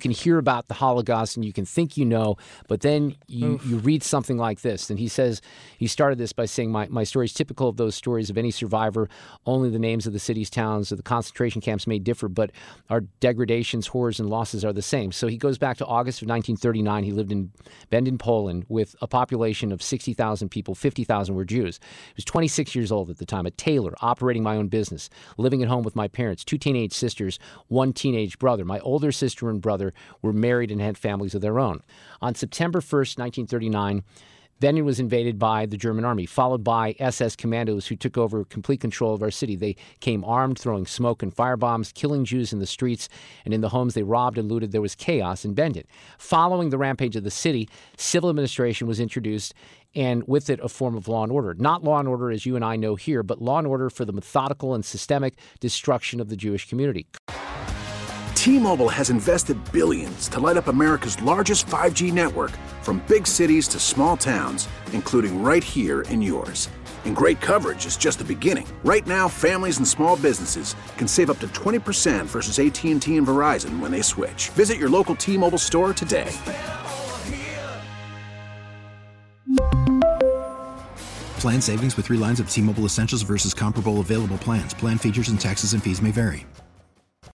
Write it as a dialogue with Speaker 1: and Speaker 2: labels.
Speaker 1: can hear about the Holocaust and you can think you know, but then you read something like this. And he says, he started this by saying, my story is typical of those stories of any survivor. Only the names of the cities, towns, or the concentration camps may differ, but our degradations, horrors, and losses are the same. So he goes back to August of 1939. He lived in Bendin, Poland, with a population of 60,000 people. 50,000 were Jews. He was 26 years old at the time, a tailor, operating my own business, living at home with my parents, 2 teenage sisters, 1 teenage brother. My older sister and brother were married and had families of their own. On September 1st, 1939, Bendin was invaded by the German army, followed by SS commandos who took over complete control of our city. They came armed, throwing smoke and firebombs, killing Jews in the streets, and in the homes they robbed and looted. There was chaos in Bendin. Following the rampage of the city, civil administration was introduced, and with it a form of law and order. Not law and order as you and I know here, but law and order for the methodical and systemic destruction of the Jewish community.
Speaker 2: T-Mobile has invested billions to light up America's largest 5G network, from big cities to small towns, including right here in yours. And great coverage is just the beginning. Right now, families and small businesses can save up to 20% versus AT&T and Verizon when they switch. Visit your local T-Mobile store today.
Speaker 3: Plan savings with 3 lines of T-Mobile Essentials versus comparable available plans. Plan features and taxes and fees may vary.